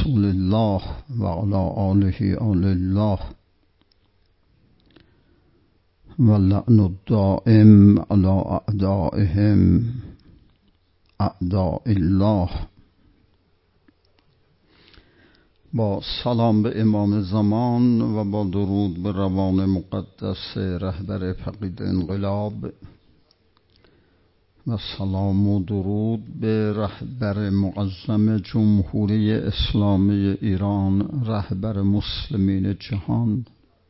رسول الله و علی آله آل الله و لعن الدائم علی اعدائهم اعداء الله. با سلام به امام زمان و با درود به روان مقدس رهبر فقید انقلاب و سلام و درود به رهبر معظم جمهوری اسلامی ایران، رهبر مسلمین جهان،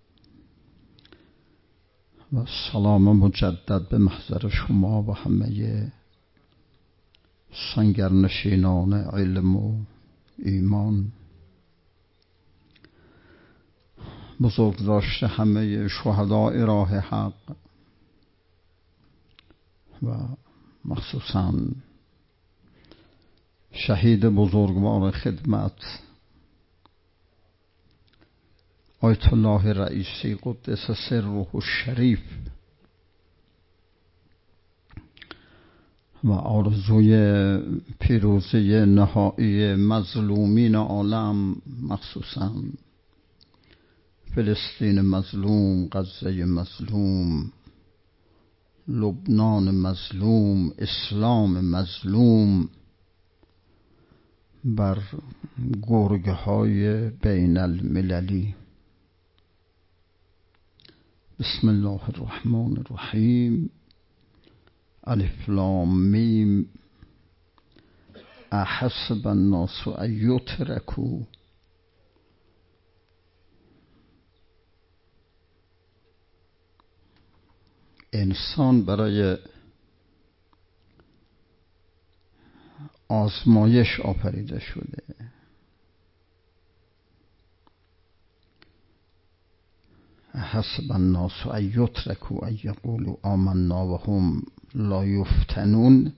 و سلام مجدد به محضر شما و همه سنگرنشینان علم و ایمان. بزرگداشت همه شهدای راه حق و مخصوصاً شهید بزرگوار خدمت آیت الله رئیسی قدس سره الشریف و آرزوی پیروزی نهایی مظلومین عالم، مخصوصاً فلسطین مظلوم، غزه مظلوم، لبنان مظلوم، اسلام مظلوم، بر گرگه های بین المللی. بسم الله الرحمن الرحیم. الف لام میم. احسب الناس ان یترکوا. انسان برای آزمایش آفریده شده. حسب الناس ان یترکوا ان یقولوا آمنا و هم لا یفتنون.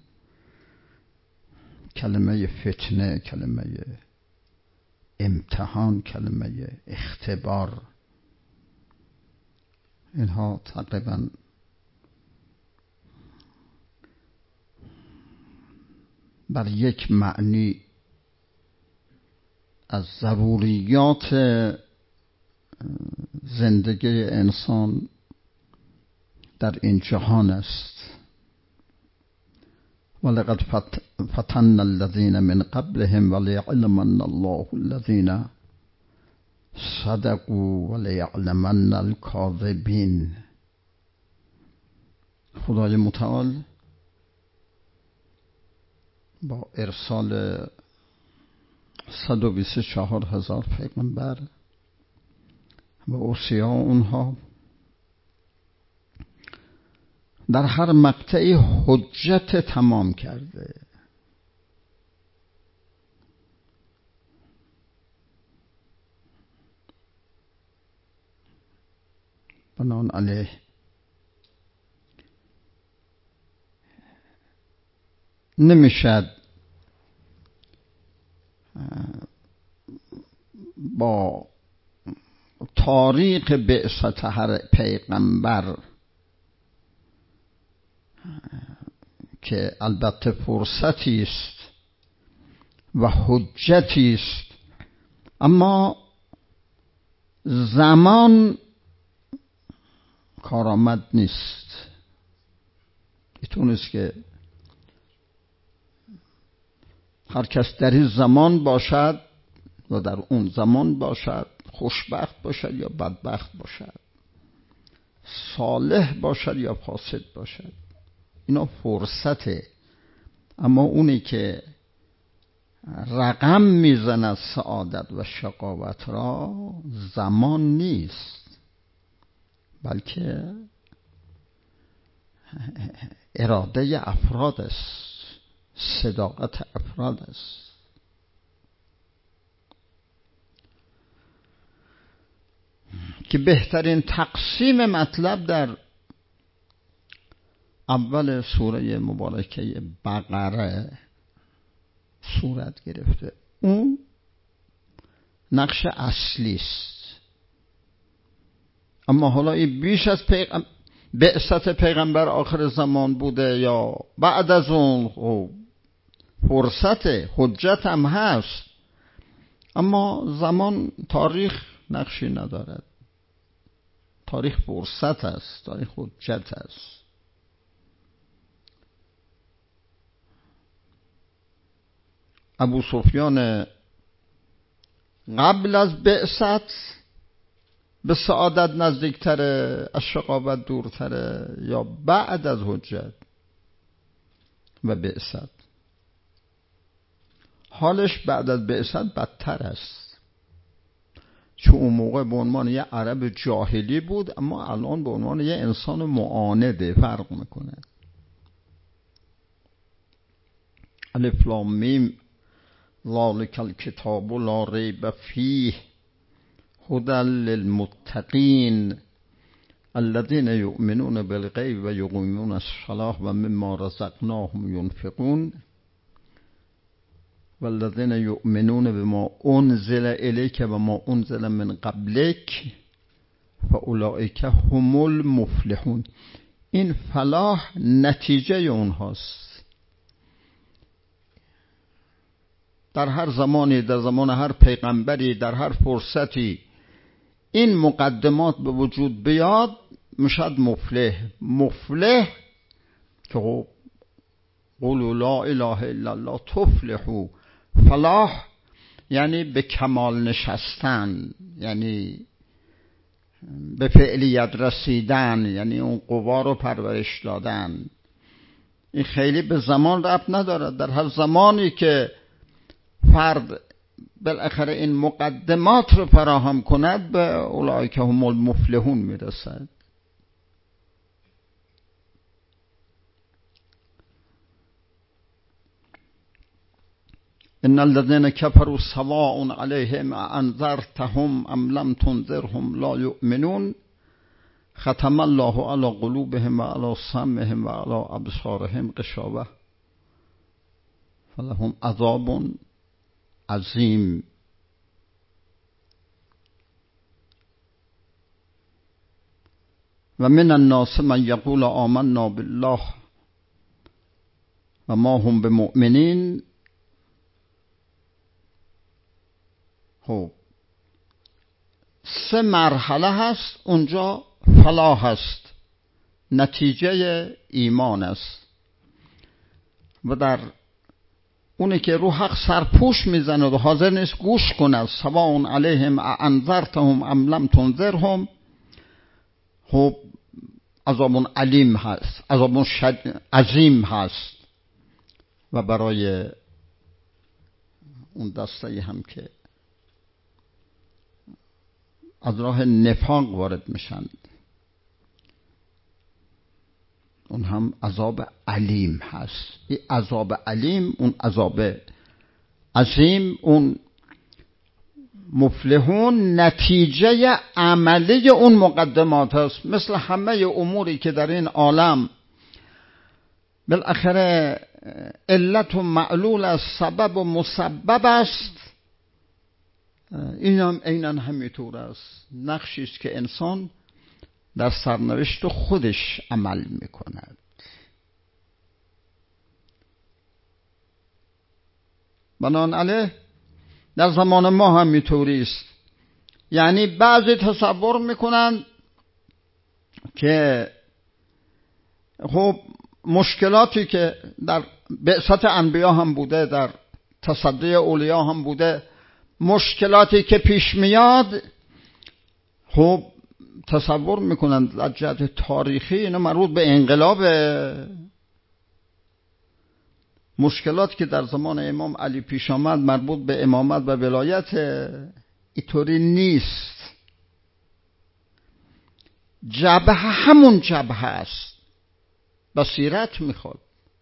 کلمه فتنه، کلمه امتحان، کلمه اختبار، اینها تقریباً بر یک معنی از ضروریات زندگی انسان در این جهان است. ولقد فتن الذین من قبلهم ولیعلمن الله الذین صدقوا ولیعلمن الکاذبین. خدای متعال با ارسال 124,000 پیغمبر و اوصیا اونها در هر مقطعی حجت تمام کرده. بنان علیه نمیشد با تاریخ بعثت هر پیغمبر که البته فرصتی است و حجتی است، اما زمان کارآمد نیست. اینطور است که هر کس در این زمان باشد و در اون زمان باشد، خوشبخت باشد یا بدبخت باشد، صالح باشد یا فاسد باشد، اینا فرصته. اما اونی که رقم میزند سعادت و شقاوت را زمان نیست، بلکه اراده افراد است، صداقت افراد است. که بهترین تقسیم مطلب در اول سوره مبارکه بقره صورت گرفته. اون نقش اصلی است. اما حالا این بیش از بعثت پیغمبر آخر زمان بوده یا بعد از اون، فرصت حجت هم هست، اما زمان، تاریخ نقشی ندارد. تاریخ فرصت است، تاریخ حجت است. ابو سفیان قبل از بعثت به سعادت نزدیکتره، از شقاوت دورتره، یا بعد از حجت و بعثت؟ حالش بعد از بعثت بدتر است، چون اون موقع به عنوان یه عرب جاهلی بود، اما الان به عنوان یه انسان معانده فرق میکنه. الف لام میم ذالک الکتاب لا ریب فیه هدی للمتقین الذین یؤمنون بالغیب و یقیمون الصلاة و مما رزقناهم ینفقون والذین یؤمنون بما انزل الیک و ما انزل من قبلک فاولئک هم المفلحون. این فلاح نتیجه اونهاست. در هر زمانی، در زمان هر پیغمبری، در هر فرصتی این مقدمات به وجود بیاد، میشد مفلح که قولوا لا اله الا الله تفلحوا. فلاح یعنی به کمال نشستن، یعنی به فعلیت رسیدن، یعنی اون قوا رو پرورش دادن. این خیلی به زمان ربط نداره. در هر زمانی که فرد بالاخره این مقدمات رو فراهم کند، به اولئک هم المفلحون میرسد. ان الذين كفروا سواء عليهم انذرتهم ام لم تنذرهم لا يؤمنون ختم الله على قلوبهم وعلى سمعهم وعلى ابصارهم غشاوة فلهم عذاب عظیم. و من الناس من یقول آمنا بالله و ما هم بمؤمنین. خب 3 مرحله هست اونجا. فلاح هست، نتیجه ایمان است، و در اونی که رو حق سرپوش میزنه و حاضر نیست گوش کنه، سواء علیهم انذرتهم ام لم تنذرهم، خب عذاب علیم هست، عذاب عظیم هست. و برای اون دسته هم که از راه نفاق وارد میشن، اون هم عذاب علیم هست. این عذاب علیم، اون عذاب عظیم، اون مفلحون نتیجه عملی اون مقدمات هست. مثل همه اموری که در این عالم بالاخره علت و معلول از سبب و مسبب است، این هم عیناً همینطور است. نقشی است که انسان در سرنوشت خودش عمل میکند. بنابراین در زمان ما هم اینطوری است. یعنی بعضی تصور میکنن که خب مشکلاتی که در بعثت انبیا هم بوده، در تصدی اولیا هم بوده، مشکلاتی که پیش میاد، خب تصور میکنن در جهت تاریخی اینا مربوط به انقلاب. مشکلاتی که در زمان امام علی پیش آمد مربوط به امامت و ولایت. اینطوری نیست. جبهه همون جبهه است، بصیرت میخواد.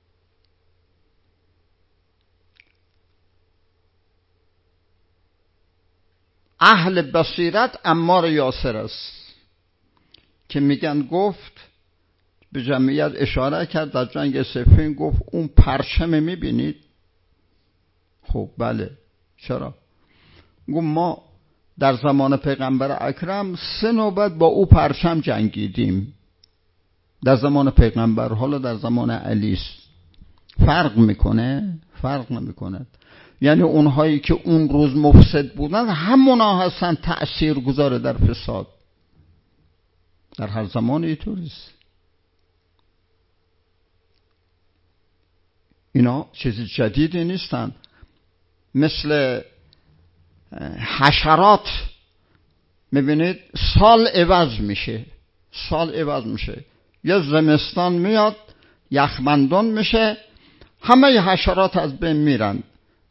اهل بصیرت عمار یاسر است که میگن گفت، به جمعیت اشاره کرد در جنگ صفین، گفت اون پرچم میبینید؟ خب بله. چرا؟ گفت ما در زمان پیغمبر اکرم 3 نوبت با او پرچم جنگیدیم، در زمان پیغمبر. حالا در زمان علی فرق میکنه؟ فرق نمیکنه. یعنی اونهایی که اون روز مفسد بودن همونا هستن تأثیر گذاره در فساد. در هر زمان اینطوریست. اینا چیز جدیدی نیستن. مثل حشرات میبینید سال عوض میشه. یه زمستان میاد یخبندان میشه، همه حشرات از بین میرن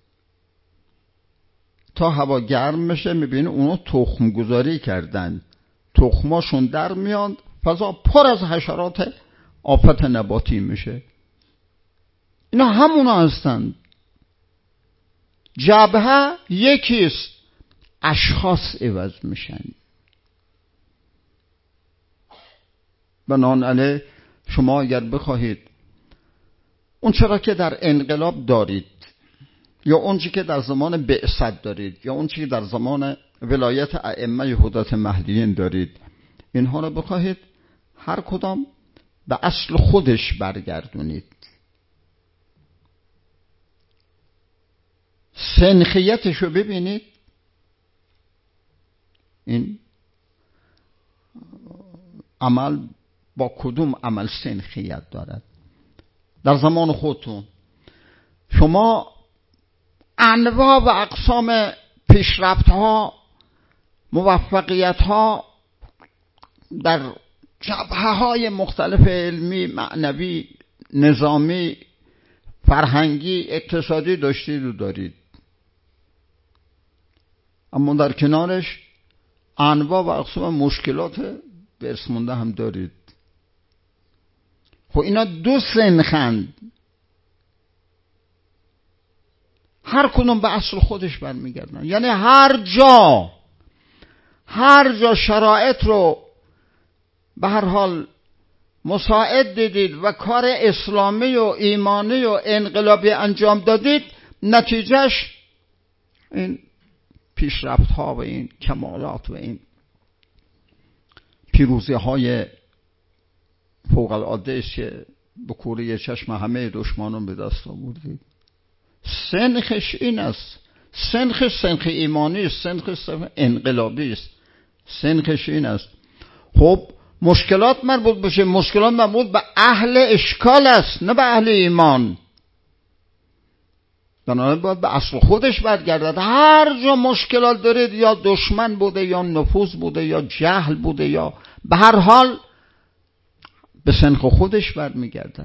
تا هوا گرم میشه. میبینید اونو تخم گذاری کردن، تخماشون در میاد، فضا پر از حشرات، آفت نباتی میشه. اینا همونا هستند. جبهه یکیست، اشخاص عوض میشن. بنابراین شما اگر بخواهید اون چرا که در انقلاب دارید، یا اون چی که در زمان بعثت دارید، یا اون چی که در زمان ولایت ائمه هدات مهدیین دارید، اینها رو بخواهید هر کدام به اصل خودش برگردونید. سنخیتش رو ببینید. این عمل با کدوم عمل سنخیت دارد؟ در زمان خودتون شما انواع و اقسام پیشرفت ها، موفقیت ها در جبهه های مختلف علمی، معنوی، نظامی، فرهنگی، اقتصادی داشتید و دارید، اما در کنارش انواع و اقسام مشکلات برسمونده هم دارید. خب اینا دو سنخند، هر کدوم به اصل خودش برمیگردن. یعنی هر جا شرایط رو به هر حال مساعد دیدید و کار اسلامی و ایمانی و انقلابی انجام دادید، نتیجهش این پیشرفت ها و این کمالات و این پیروزی های فوق العاده است که به کوره چشم همه دشمنان به دست آوردید. سنخش این است. سنخ ایمانی است، سنخ انقلابی است. سنخش این است. خب مشکلات مربوط بشه، مشکلات مربوط به اهل اشکال است، نه به اهل ایمان. بنابراین باید به اصل خودش برگردد. هر جا مشکلات دارید، یا دشمن بوده، یا نفوذ بوده، یا جهل بوده، یا به هر حال به سنخ خودش برمیگردد.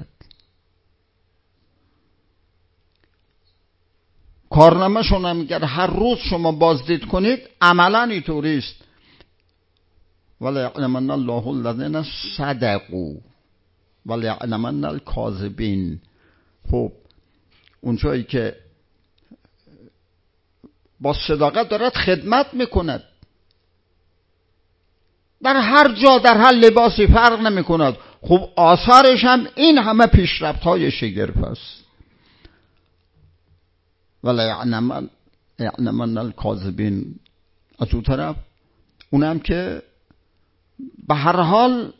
کارنامه‌شون هم اگر هر روز شما بازدید کنید عملاً اینطوری است. ولیعلمن الله الذین صدقوا ولیعلمن الکاذبین. خب اونجایی که با صداقت دارد خدمت میکند، در هر جا در هر لباسی فرق نمیکند. خب آثارش هم این همه پیشرفت های شگرف است. ولیعلمن الکاذبین. از اون طرف اونم که به هر حال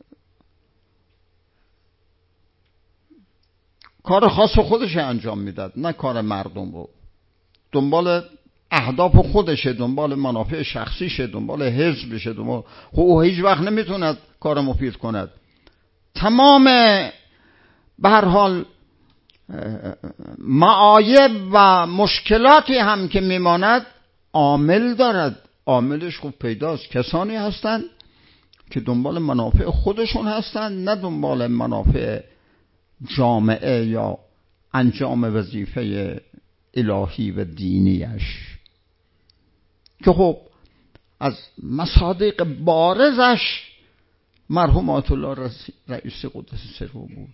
کار خاص خودش انجام میداد، نه کار مردم رو. دنبال اهداف خودشه، دنبال منافع شخصیشه، دنبال حزبشه، خب او هیچ وقت نمیتوند کار مفید کند. تمام به هر حال معایب و مشکلاتی هم که میماند عامل دارد. عاملش خوب پیداست. کسانی هستند که دنبال منافع خودشون هستند، نه دنبال منافع جامعه یا انجام وظیفه الهی و دینیش، که خب از مصادیق بارزش مرحوم آیت الله رئیسی قدس سره بود.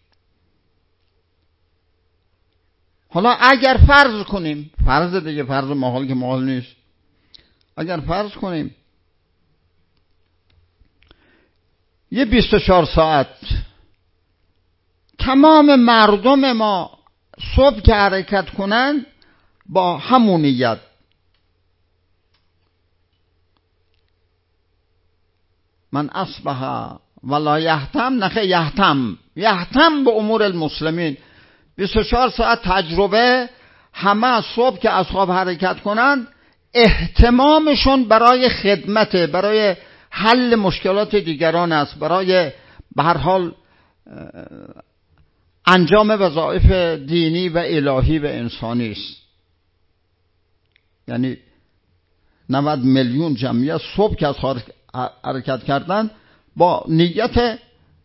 حالا اگر فرض کنیم، فرض دیگه، فرض محال که محال نیست، اگر فرض کنیم یه 24 ساعت تمام مردم ما صبح که حرکت کنن با همون نیت، من اصبح ولا یهتم نخه یهتم به امور المسلمین، 24 ساعت تجربه، همه صبح که از خواب حرکت کنند اهتمامشون برای خدمت، برای حل مشکلات دیگران است، برای به هر حال انجام وظایف دینی و الهی و انسانی است. یعنی 90 میلیون جمعیت صبح که از خواب حرکت کردن با نیت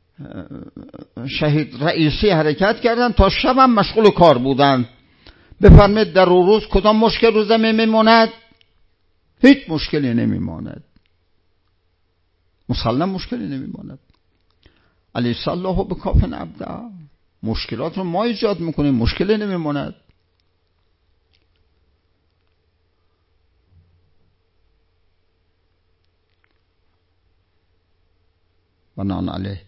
شهید رئیسی حرکت کردن، تا شب هم مشغول کار بودن. بفرمایید در روز کدام مشکل رو زمین میماند؟ هیچ مشکلی نمیماند، مسلم مشکلی نمیماند. الیس الله بکاف عبده، مشکلات رو ما ایجاد میکنیم، مشکلی نمیماند. بنان علیه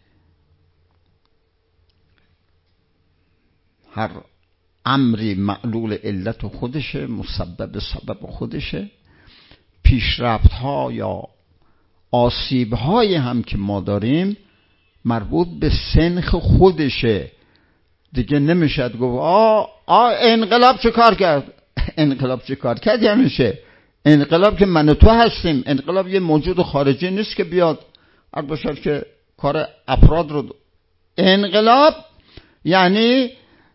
هر امری معلول علت خودشه، مسبب سبب خودشه. پیشرفت ها یا آسیب های هم که ما داریم مربوط به سنخ خودشه. دیگه نمیشد گفت انقلاب چه کار کرد. انقلاب چه کار کرد یعنی چه؟ انقلاب که من و تو هستیم. انقلاب یه موجود خارجی نیست که بیاد هر باشد که کار افراد رو. انقلاب یعنی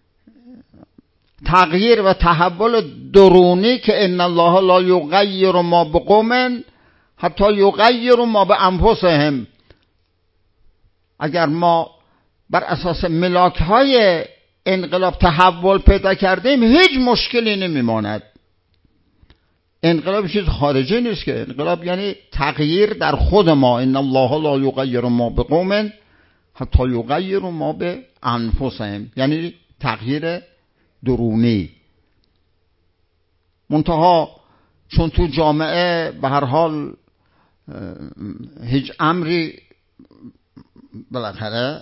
تغییر و تحول درونی که ان الله لا یغیر ما بقوم حتی یغیر ما بانفسهم. اگر ما بر اساس ملاک های انقلاب تحول پیدا کردیم هیچ مشکلی نمیماند. انقلاب چیز خارجی نیست که. انقلاب یعنی تغییر در خود ما. ان الله لا یغیر ما بقوم حتی یغیر ما بانفسهم، یعنی تغییر درونی. منتها چون تو جامعه به هر حال هیچ امری بالاخره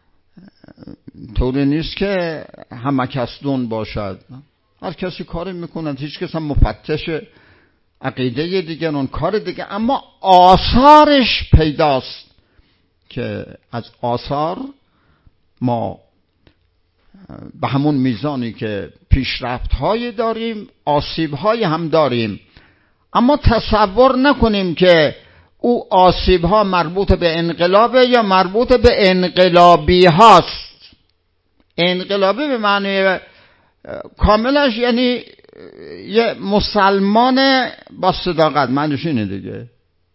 طوری نیست که همه کس دون باشد. هر کسی کاری میکنند، هیچ کس هم مفتش عقیده دیگران، کار دیگه، اما آثارش پیداست که از آثار ما به همون میزانی که پیشرفت های داریم آسیب های هم داریم. اما تصور نکنیم که او آسیب ها مربوط به انقلابه یا مربوط به انقلابی هاست. انقلابی به معنی کاملش یعنی یه مسلمان با صداقت، معنیش اینه دیگه،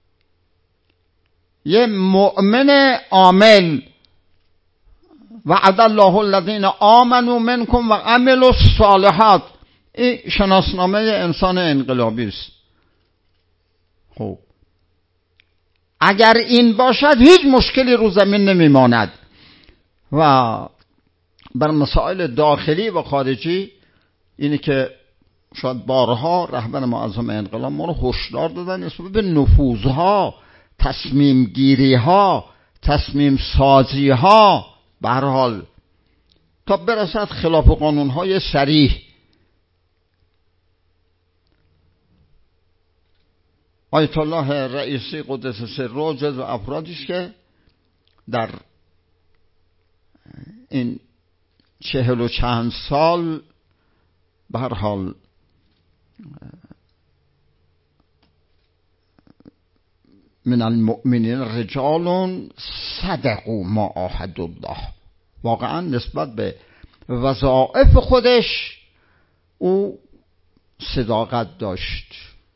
یه مؤمن عامل. وعد الله الذین آمنوا منکم و عملوا الصالحات. این شناسنامه انسان انقلابی است. خب اگر این باشد هیچ مشکلی رو زمین نمیماند. و بر مسائل داخلی و خارجی اینه که شاید بارها رهبر معظم انقلاب ما رو هشدار دادن نسبت به نفوذها، تصمیم گیری ها، تصمیم سازی ها، به هر حال تا برسد خلاف قانون های صریح. آیت الله رئیسی قدس سره جزو افرادی است که در این 40 و چند سال به هر حال من المؤمنین رجال صدقوا ما عاهدوا الله، واقعا نسبت به وظایف خودش او صداقت داشت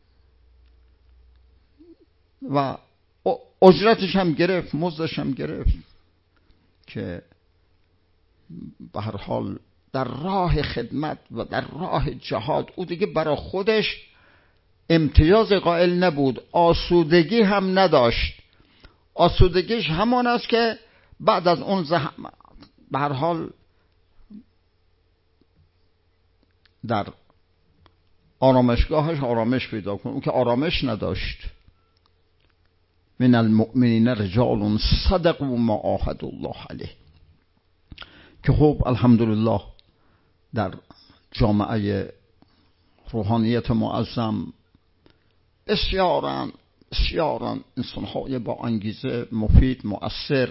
و اجرتش هم گرفت، مزدش هم گرفت، که به هر حال در راه خدمت و در راه جهاد او دیگه برای خودش امتیاز قائل نبود، آسودگی هم نداشت. آسودگیش همان است که بعد از اون به هر حال در آرامشگاهش آرامش پیدا کنه. اون که آرامش نداشت. من المؤمنین رجال صدقوا ما عاهدوا الله علیه، که خب الحمدلله در جامعه روحانیت معظم بسیارن انسان‌های با انگیزه، مفید، مؤثر،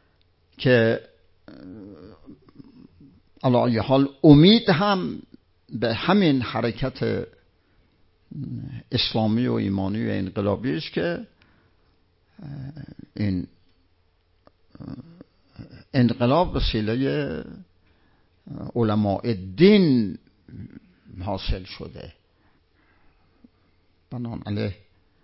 که علی حال امید هم به همین حرکت اسلامی و ایمانی و انقلابی است که این انقلاب وسیله علماء دین حاصل شده. بنابراین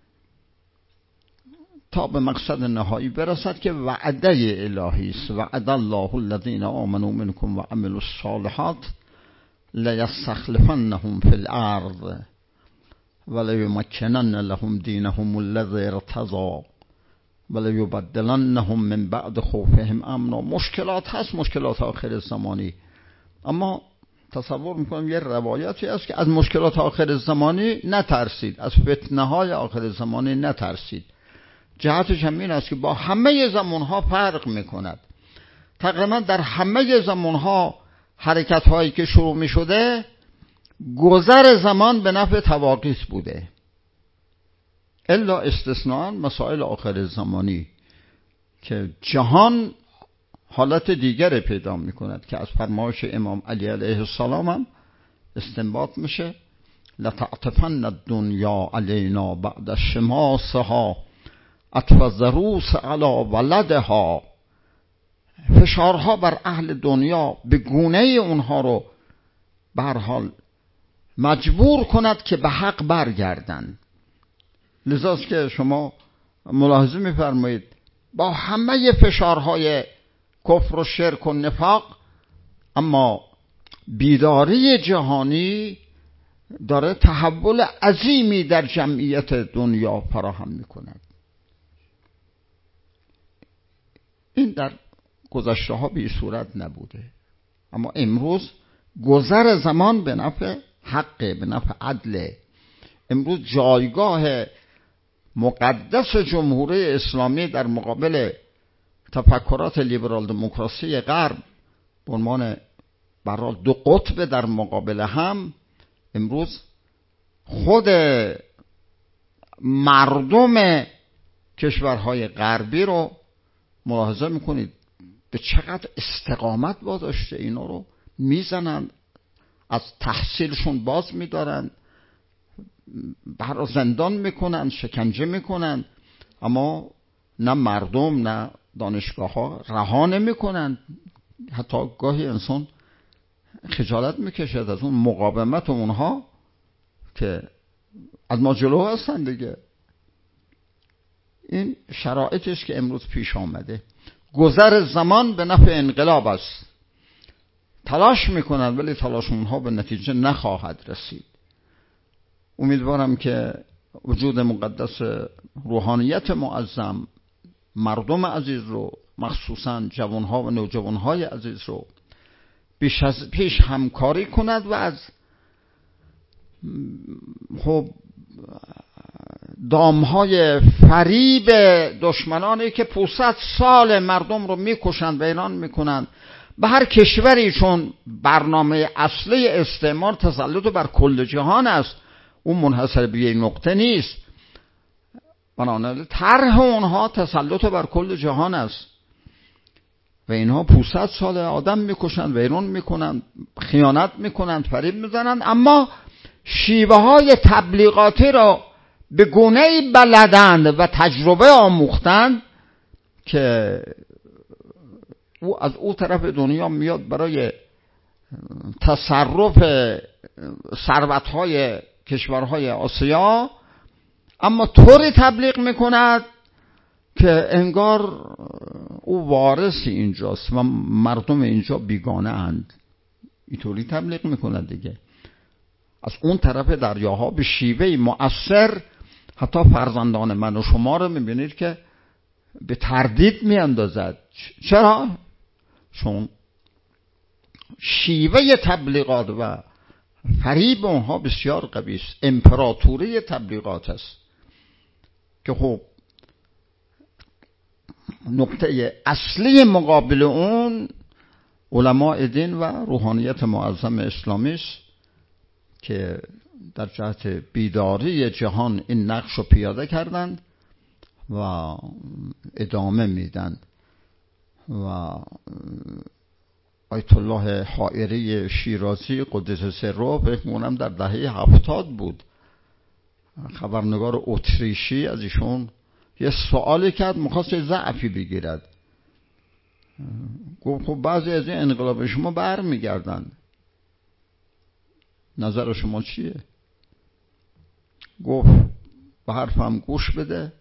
تا به مقصد نهایی برسد که وعده الهی است. وعد الله الذین آمنوا منکم و عملوا الصالحات لیستخلفنهم فی الارض ولیمکنن لهم دینهم الذی ارتضی ولیبدلنهم من بعد خوفهم امنا. مشکلات هست، مشکلات آخر زمانی، اما تصور میکنم یه روایتی است که از مشکلات آخر زمانی نترسید، از فتنه های آخر زمانی نترسید. جهتش همین است که با همه زمانها فرق میکند. تقریبا در همه زمانها حرکت هایی که شروع میشده گذر زمان به نفع تواقیت بوده، الا استثناء مسائل آخر زمانی که جهان حالت دیگر پیدا میکند که از فرمایش امام علی علیه السلام هم استنباط میشه: لتعطفن الدنیا علینا بعد شماسها عطف الضروس علی ولدها. فشارها بر اهل دنیا به گونه اونها رو به هر حال مجبور کند که به حق برگردند. لذاست که شما ملاحظه میفرمایید با همه فشارهای کفر و شرک و نفاق، اما بیداری جهانی داره تحول عظیمی در جمعیت دنیا فراهم میکند. این در گذشته ها به صورت نبوده، اما امروز گذر زمان به نفع حقه، به نفع عدله. امروز جایگاه مقدس جمهوری اسلامی در مقابل تفکرات لیبرال دموکراسی غرب به عنوان برای دو قطب در مقابل هم، امروز خود مردم کشورهای غربی رو ملاحظه میکنید به چقدر استقامت واداشته. اینا رو میزنن، از تحصیلشون باز میدارن، برا زندان میکنن، شکنجه میکنن، اما نه مردم نه دانشگاه ها رها نمیکنن. حتی گاهی انسان خجالت میکشد از اون مقاومت اونها که از ما جلو هستن دیگه. این شرایطش که امروز پیش آمده. گذر زمان به نفع انقلاب است. تلاش میکنند ولی تلاش اونها به نتیجه نخواهد رسید. امیدوارم که وجود مقدس روحانیت معظم مردم عزیز رو، مخصوصا جوانها و نوجوانهای عزیز رو پیش همکاری کند و از دامهای فریب دشمنانی که 500 سال مردم رو میکشند و ایران میکنند به هر کشوری، چون برنامه اصلی استعمار تسلط بر کل جهان است، اون منحصر به یک نقطه نیست. بنابراین طرح اونها تسلط بر کل جهان است و اینها 500 سال آدم میکشند و ایران میکنند، خیانت میکنند، فریب میزنند، اما شیوه های تبلیغاتی را به گونه‌ای بلدند و تجربه آموختند که او از او طرف دنیا میاد برای تصرف ثروت‌های کشورهای آسیا، اما طوری تبلیغ میکند که انگار او وارث اینجاست و مردم اینجا بیگانه اند. اینطوری تبلیغ میکند دیگه. از اون طرف دریاها به شیوه مؤثر حتی فرزندان من و شما رو میبینید که به تردید میاندازد. چرا؟ چون شیوه تبلیغات و فریب اونها بسیار قوی است. امپراتوری تبلیغات است که خب نقطه اصلی مقابل اون علماء دین و روحانیت معظم اسلامی است که در جهت بیداری جهان این نقش رو پیاده کردند و ادامه میدن و آیت الله حائری شیرازی قدس سره، فکر می‌کنم در دهه 70 بود، خبرنگار اتریشی از ایشون یه سوالی کرد، می‌خواست ضعفی بگیرد. گفت خب بعضی از این انقلاب شما برمیگردن، نظر شما چیه؟ گفت به حرفم گوش بده،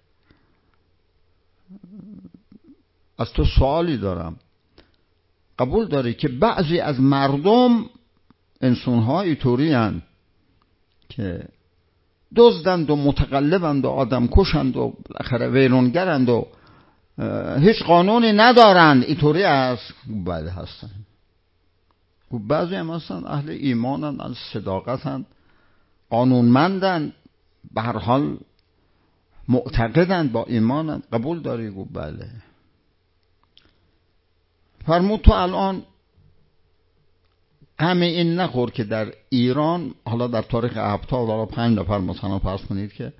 از تو سوالی دارم. قبول داری که بعضی از مردم انسان‌ها اینطوری هستند که دزدند و متقلبند و آدم کشند و بالاخره ویرانگرند و هیچ قانونی ندارند، اینطوری است؟ بله هستن. بعضی هم هستن اهل ایمانند، از صداقتند، قانونمندند، به هر حال معتقدند، با ایمانند. قبول داری؟ گفت بله. فرمود تو الان همه این نخور که در ایران، حالا در تاریخ 70، حالا 5 نفر مثلا فرض کنید که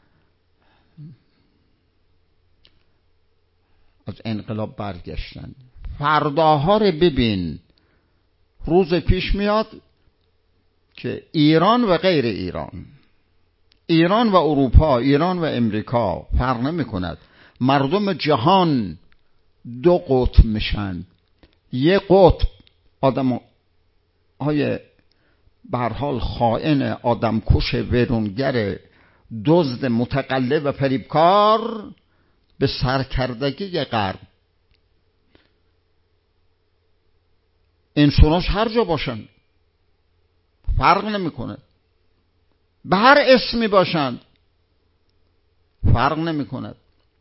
از انقلاب برگشتن، فرداها رو ببین، روز پیش میاد که ایران و غیر ایران، ایران و اروپا، ایران و امریکا فرق نمی کند، مردم جهان دو قطب میشن. یه قطب آدم های به هر حال خائن، آدم کش، ویرانگر، دزد، متقلب و فریبکار به سرکردگی غرب. انساناش هر جا باشن فرق نمیکنه، به هر اسمی باشند فرق نمیکنه.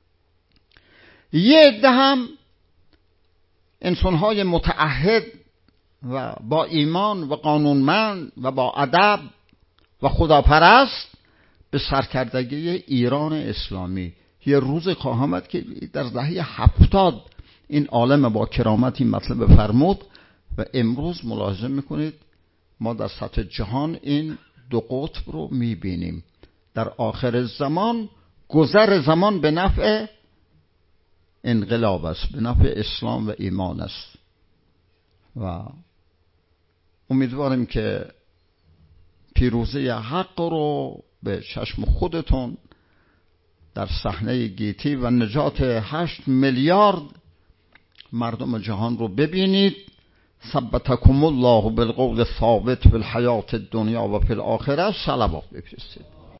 یه عده هم انسانهای متعهد و با ایمان و قانونمند و با ادب و خداپرست به سرکردگی ایران اسلامی. یه روز خواهد که در دهه 70 این عالم با کرامت این مطلب فرمود و امروز ملاحظه میکنید ما در سطح جهان این دو قطب رو میبینیم. در آخر زمان گذر زمان به نفع انقلاب است، به نفع اسلام و ایمان است و امیدواریم که پیروزی حق رو به چشم خودتون در صحنه گیتی و نجات 8 میلیارد مردم جهان رو ببینید. ثبتکم الله بالقول الثابت فی الحیات الدنیا و فی الاخره. صلوات بفرستید.